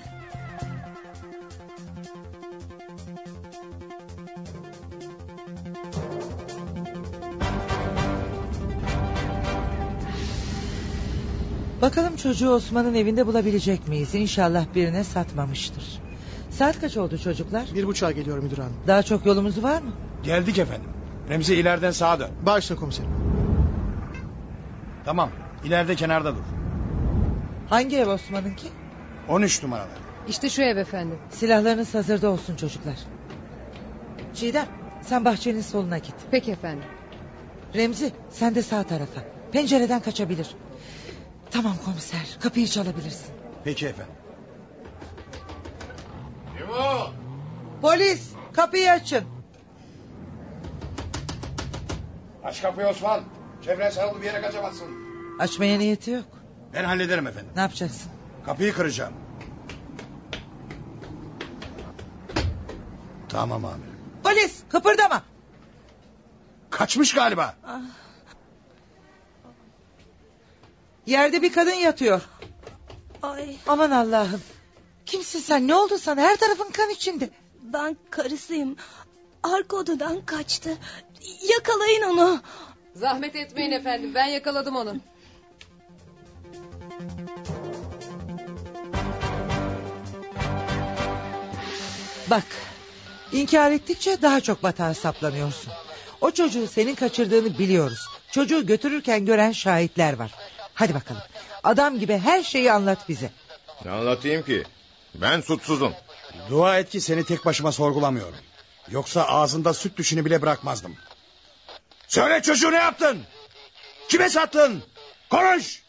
Bakalım çocuğu Osman'ın evinde bulabilecek miyiz? İnşallah birine satmamıştır. Saat kaç oldu çocuklar? 1:30'a geliyor müdür hanım. Daha çok yolumuz var mı? Geldik efendim. Remzi ileriden sağa dön. Başla komiserim. Tamam, ileride kenarda dur. Hangi ev Osman'ınki? 13 numaralı. İşte şu ev efendim. Silahlarınız hazırda olsun çocuklar. Çiğdem, sen bahçenin soluna git. Peki efendim. Remzi, sen de sağ tarafa. Pencereden kaçabilir. Tamam komiser, kapıyı çalabilirsin. Peki efendim. Kim o? Polis, kapıyı açın. Aç kapıyı Osman. Çevren sarılı bir yere kaçamazsın. Açmaya niyeti yok. Ben hallederim efendim. Ne yapacaksın? Kapıyı kıracağım. Tamam amirim. Polis, kıpırdama. Kaçmış galiba. Yerde bir kadın yatıyor. Ay. Aman Allah'ım. Kimsin sen? Ne oldu sana? Her tarafın kan içinde. Ben karısıyım. Arka odadan kaçtı. Yakalayın onu. Zahmet etmeyin efendim, ben yakaladım onu. Bak, inkar ettikçe daha çok batağa saplanıyorsun. O çocuğu senin kaçırdığını biliyoruz. Çocuğu götürürken gören şahitler var. Hadi bakalım, adam gibi her şeyi anlat bize. Ne anlatayım ki? Ben suçsuzum. Dua et ki seni tek başıma sorgulamıyorum. Yoksa ağzında süt düşünü bile bırakmazdım. Söyle, çocuğu ne yaptın? Kime sattın? Konuş!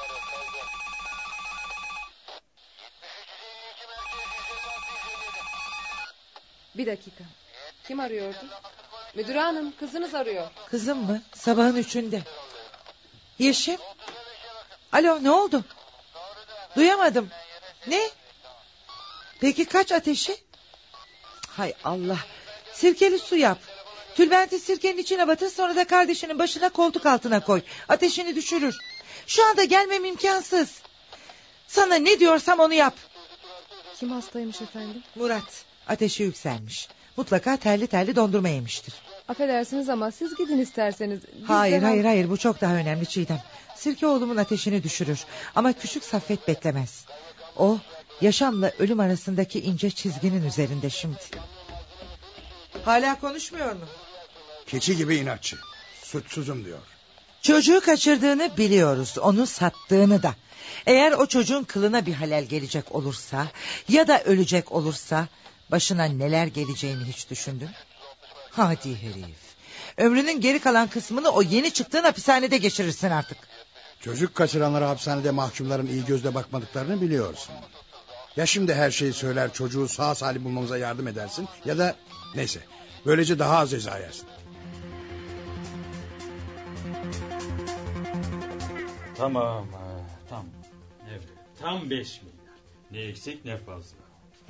Bir dakika. Kim arıyordu? Müdür hanım, kızınız arıyor. Kızım mı? Sabahın 3'ünde. Yeşim? Alo, ne oldu? Duyamadım. Ne? Peki kaç ateşi? Hay Allah. Sirkeli su yap. Tülbenti sirkenin içine batır, sonra da kardeşinin başına koltuk altına koy. Ateşini düşürür. Şu anda gelmem imkansız. Sana ne diyorsam onu yap. Kim hastaymış efendim? Murat. Ateşi yükselmiş. Mutlaka terli terli dondurma yemiştir. Affedersiniz ama siz gidin isterseniz. Hayır, bu çok daha önemli Çiğdem. Sirke oğlumun ateşini düşürür. Ama küçük Saffet beklemez. O yaşamla ölüm arasındaki ince çizginin üzerinde şimdi. Hala konuşmuyor mu? Keçi gibi inatçı. Suçsuzum diyor. Çocuğu kaçırdığını biliyoruz. Onu sattığını da. Eğer o çocuğun kılına bir halel gelecek olursa ya da ölecek olursa başına neler geleceğini hiç düşündün? Hadi herif. Ömrünün geri kalan kısmını o yeni çıktığın hapishanede geçirirsin artık. Çocuk kaçıranlara hapishanede mahkumların iyi gözle bakmadıklarını biliyorsun. Ya şimdi her şeyi söyler, çocuğu sağ salim bulmamıza yardım edersin, ya da neyse, böylece daha az ceza yersin. Tamam. Evet, tam 5 milyar. Ne eksik ne fazla.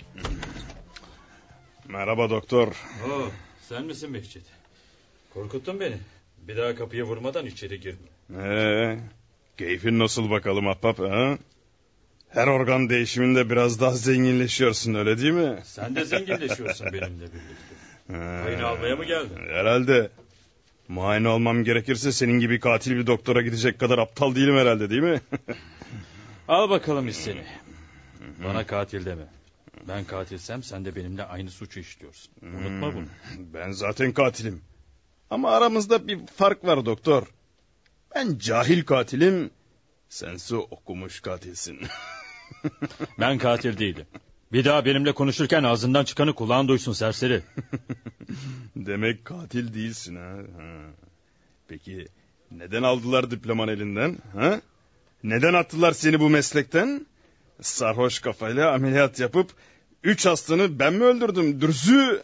Merhaba doktor. Sen misin Behçet? Korkuttun beni. Bir daha kapıyı vurmadan içeri girme. Keyfin nasıl bakalım ahbap? Ha? Her organ değişiminde biraz daha zenginleşiyorsun, öyle değil mi? Sen de zenginleşiyorsun benimle birlikte. Payını almaya mı geldin? Herhalde. Muayene olmam gerekirse senin gibi katil bir doktora gidecek kadar aptal değilim herhalde, değil mi? Al bakalım hisseni. Bana katil deme. Ben katilsem sen de benimle aynı suçu işliyorsun. Unutma bunu. Ben zaten katilim. Ama aramızda bir fark var doktor. Ben cahil katilim, sense okumuş katilsin. Ben katil değilim. Bir daha benimle konuşurken ağzından çıkanı kulağın duysun serseri. Demek katil değilsin ha? Peki neden aldılar diploman elinden? Ha? Neden attılar seni bu meslekten? Sarhoş kafayla ameliyat yapıp 3 hastanı ben mi öldürdüm dürzü?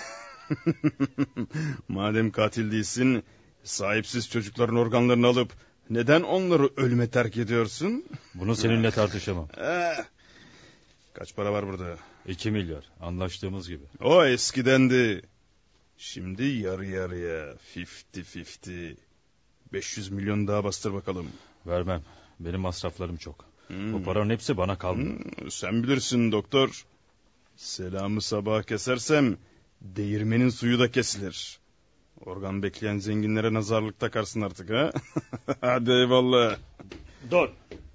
Madem katil değilsin, sahipsiz çocukların organlarını alıp neden onları ölüme terk ediyorsun? Bunu seninle tartışamam. Kaç para var burada? 2 milyar. Anlaştığımız gibi. O eskidendi. Şimdi yarı yarıya. 50-50. 500 milyon daha bastır bakalım. Vermem. Benim masraflarım çok. Bu paranın hepsi bana kalmıyor. Sen bilirsin doktor. Selamı sabaha kesersem değirmenin suyu da kesilir. Organ bekleyen zenginlere nazarlık takarsın artık ha. Hadi eyvallah. Dur.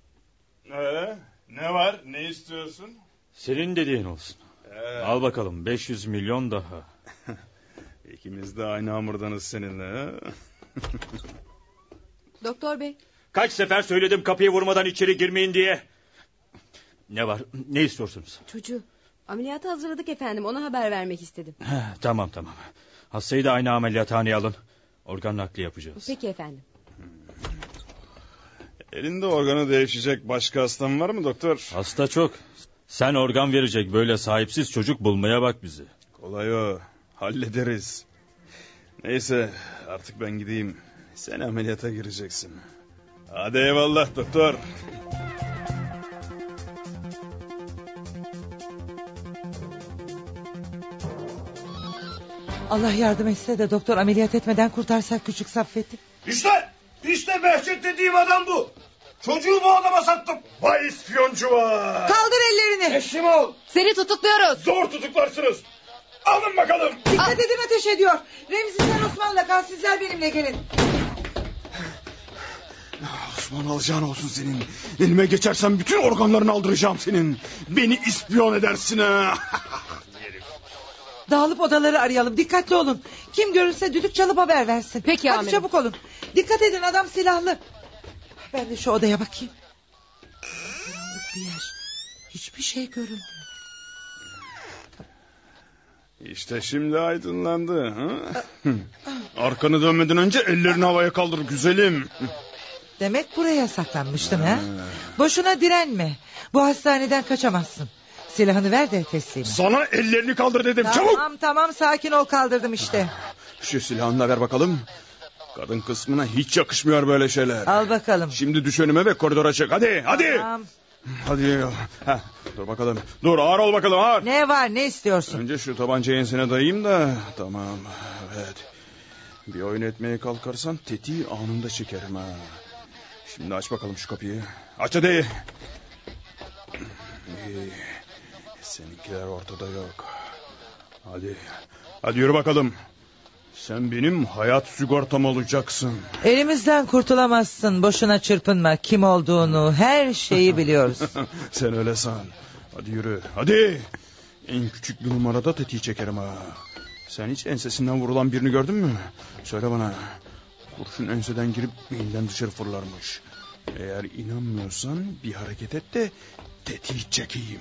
Ne var? Ne istiyorsun? Senin dediğin olsun. Al bakalım 500 milyon daha. İkimiz de aynı hamurdanız seninle. Doktor bey. Kaç sefer söyledim kapıyı vurmadan içeri girmeyin diye. Ne var? Ne istiyorsunuz? Çocuğu. Ameliyata hazırladık efendim. Ona haber vermek istedim. Tamam. Hastayı da aynı ameliyathaneye alın. Organ nakli yapacağız. Peki efendim. Elinde organı değişecek başka hastan var mı doktor? Hasta çok. Sen organ verecek böyle sahipsiz çocuk bulmaya bak bizi. Kolay o. Hallederiz. Neyse artık ben gideyim. Sen ameliyata gireceksin. Hadi eyvallah doktor. Allah yardım etse de doktor ameliyat etmeden kurtarsak küçük Saffet'i. İşte Behçet dediğim adam bu. Çocuğu bu adama sattım. Vay ispiyoncu var. Kaldır ellerini. Teslim ol. Seni tutukluyoruz. Zor tutuklarsınız. Alın bakalım. Dikkat edin, ateş ediyor. Remzi sen Osman'la kal, sizler benimle gelin. Osman alacağın olsun senin. Elime geçersen bütün organlarını aldıracağım senin. Beni ispiyon edersin ha. Dağılıp odaları arayalım, dikkatli olun. Kim görürse düdük çalıp haber versin. Peki hadi amirim. çabuk olun. Dikkat edin, adam silahlı. Ben de şu odaya bakayım. Karanlık bir yer. Hiçbir şey görünmüyor. İşte şimdi aydınlandı. Ha? Arkanı dönmeden önce ellerini havaya kaldır güzelim. Demek buraya saklanmıştın ha? Boşuna direnme. Bu hastaneden kaçamazsın. Silahını ver de teslim. Sana ellerini kaldır dedim, çabuk. Tamam sakin ol, kaldırdım işte. Şu silahını da ver bakalım. Kadın kısmına hiç yakışmıyor böyle şeyler. Al bakalım. Şimdi düş önüme ve koridora çık, hadi. Tamam. Hadi. Dur bakalım. Dur, ağır ol bakalım, ağır. Ne var, ne istiyorsun? Önce şu tabancayı ensene dayayım da. Tamam, evet. Bir oyun etmeye kalkarsan tetiği anında çekerim ha. Şimdi aç bakalım şu kapıyı. Aç hadi. Seninkiler ortada yok. Hadi yürü bakalım. Sen benim hayat sigortam olacaksın. Elimizden kurtulamazsın. Boşuna çırpınma. Kim olduğunu, her şeyi biliyoruz. Sen öyle san. Hadi yürü. Hadi. En küçük bir numarada tetiği çekerim ha. Sen hiç ensesinden vurulan birini gördün mü? Söyle bana. Kurşun enseden girip beyinden dışarı fırlarmış. Eğer inanmıyorsan bir hareket et de tetiği çekeyim.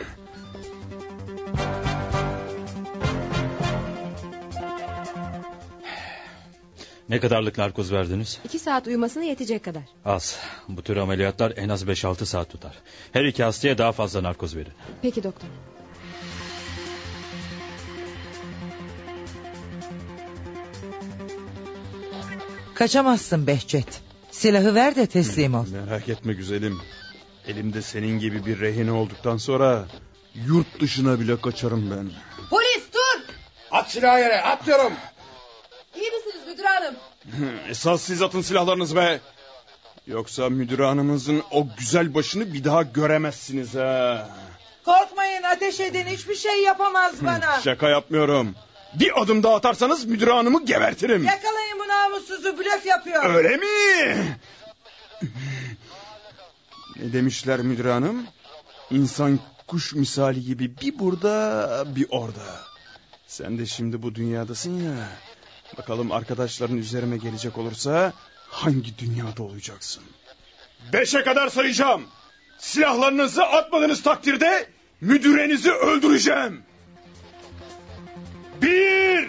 Ne kadarlık narkoz verdiniz? 2 saat uyumasına yetecek kadar. Az. Bu tür ameliyatlar en az 5-6 saat tutar. Her iki hastaya daha fazla narkoz verin. Peki doktor. Kaçamazsın Behçet. Silahı ver de teslim ol. Merak etme güzelim. Elimde senin gibi bir rehine olduktan sonra yurt dışına bile kaçarım ben. Polis dur! At silahı yere, at diyorum. İyi misiniz müdür hanım? Esas siz atın silahlarınızı be. Yoksa müdür hanımızın o güzel başını bir daha göremezsiniz ha. Korkmayın, ateş edin, hiçbir şey yapamaz bana. Şaka yapmıyorum. Bir adım daha atarsanız müdür hanımı gebertirim. Yakalayın bunu, namussuzu, blöf yapıyor. Öyle mi? Ne demişler müdür hanım? İnsan kuş misali gibi bir burada bir orada. Sen de şimdi bu dünyadasın ya. Bakalım arkadaşların üzerime gelecek olursa hangi dünyada olacaksın? 5'e kadar sayacağım. Silahlarınızı atmadığınız takdirde müdürenizi öldüreceğim. 1.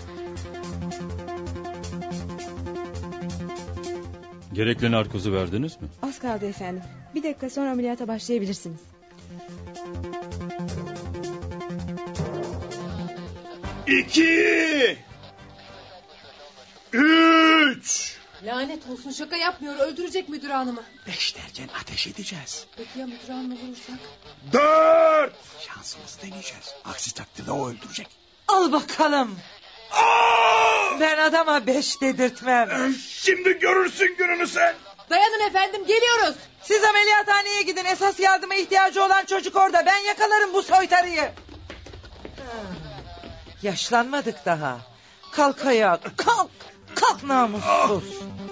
Gerekli narkozu verdiniz mi? Az kaldı efendim. 1 dakika sonra ameliyata başlayabilirsiniz. 2. 3. Lanet olsun, şaka yapmıyor, öldürecek müdür hanımı. 5 derken ateş edeceğiz. Peki ya müdür hanımı vurursak? 4. Şansımızı deneyeceğiz. Aksi takdirde o öldürecek. Al bakalım. Ben adama 5 dedirtmem. Şimdi görürsün gününü sen. Dayanın efendim, geliyoruz. Siz ameliyathaneye gidin. Esas yardıma ihtiyacı olan çocuk orada. Ben yakalarım bu soytarıyı. Yaşlanmadık daha. Kalk ayağa. Kalk. Kalk namussuz.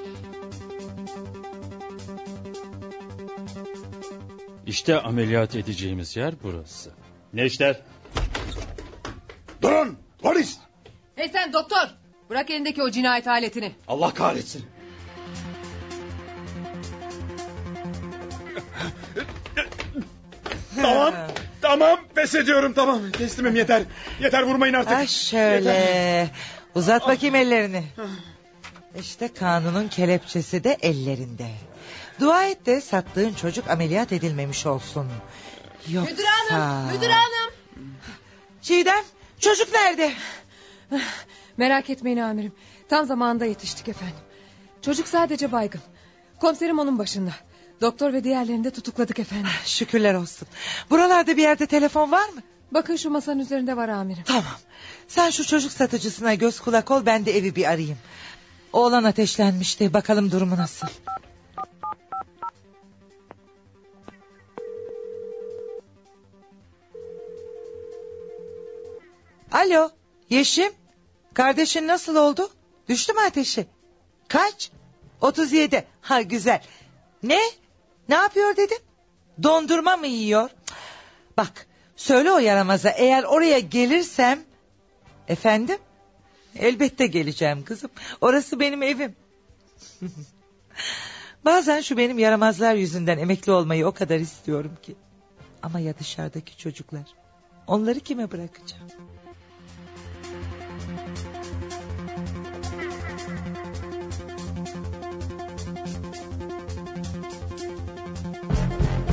İşte ameliyat edeceğimiz yer burası. Neşter. Durun, polis. Hey sen doktor, bırak elindeki o cinayet aletini. Allah kahretsin. Tamam, pes ediyorum, tamam. Teslimim, yeter. Yeter, vurmayın artık. Ha şöyle. Yeter. Uzat bakayım ellerini. İşte kanunun kelepçesi de ellerinde. Dua et de sattığın çocuk ameliyat edilmemiş olsun. Yoksa... Müdür hanım. Çiğdem, çocuk nerede? Merak etmeyin amirim. Tam zamanında yetiştik efendim. Çocuk sadece baygın. Komiserim onun başında. Doktor ve diğerlerini de tutukladık efendim. Şükürler olsun. Buralarda bir yerde telefon var mı? Bakın şu masanın üzerinde var amirim. Tamam. Sen şu çocuk satıcısına göz kulak ol, ben de evi bir arayayım. Oğlan ateşlenmişti. Bakalım durumu nasıl? Alo Yeşim. Kardeşin nasıl oldu? Düştü mü ateşi? Kaç? 37. Ha güzel. Ne? Ne yapıyor dedim? Dondurma mı yiyor? Bak söyle o yaramaza, eğer oraya gelirsem... Efendim? Elbette geleceğim kızım. Orası benim evim. Bazen şu benim yaramazlar yüzünden emekli olmayı o kadar istiyorum ki. Ama ya dışarıdaki çocuklar? Onları kime bırakacağım?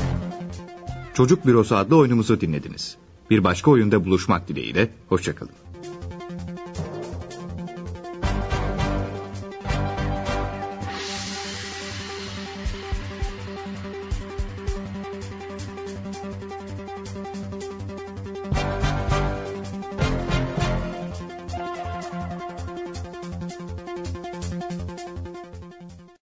Çocuk Bürosu adlı oyunumuzu dinlediniz. Bir başka oyunda buluşmak dileğiyle, hoşça kalın.